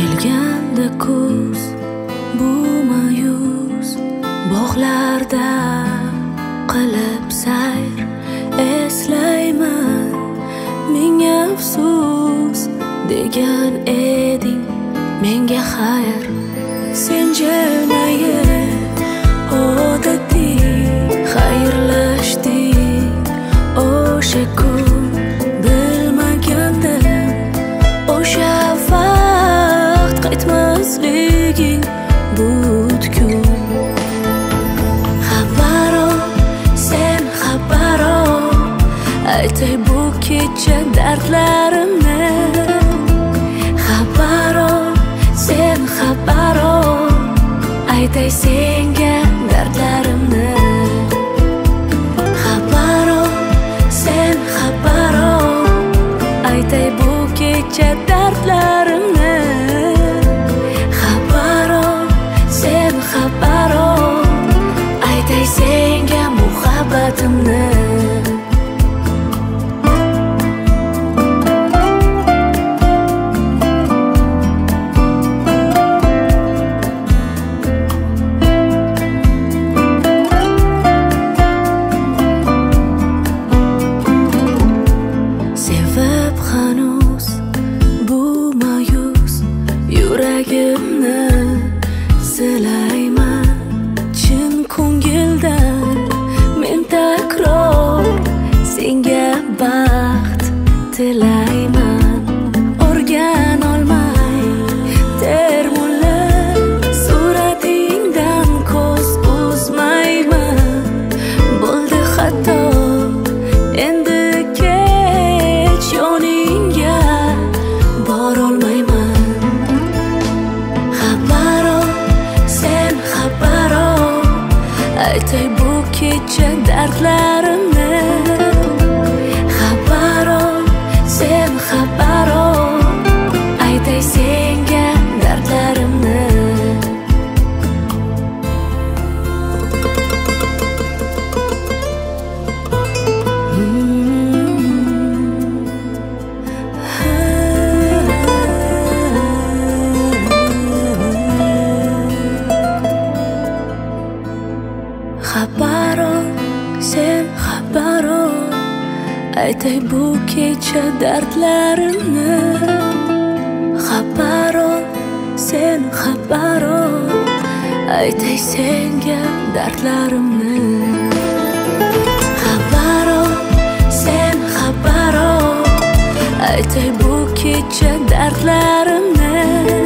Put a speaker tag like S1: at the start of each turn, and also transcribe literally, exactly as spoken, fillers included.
S1: kelganda kuz bu ma'yus bog'larda qilib sayr eslayman. Ming afsus degan eding menga xayr. Sen jilmayib odatiy xayrlashding o'sha kun. Bilmagandim o'sha vaqt qaytmasliging butkul. Xabaro, sen xabaro, aytay bu kecha dardlarimni. Xabaro, sen xabaro, aytay senga dardlarimni. Xabaro, sen xabaro, aytay bu kecha dardlarimni. Xabaro, sen xabaro, aytay senga muhabbatimni. Yuragimni silayman chin ko'ngildan. Men takror senga baxt tilayman. O'rgan olmay termulib suratingdan ko'z uzmayman. Bo'ldi xato endi kech yoningga borolmayman. Aytay bu kecha dardlarimni. Xabaro, sen xabaro, aytay senga dardlarimni. Xabaro, sen xabaro, aytay bu kecha dardlarimni. Xabaro, sen xabaro, aytay senga dardlarimni. Xabaro, sen xabaro, aytay bu kecha dardlarimni.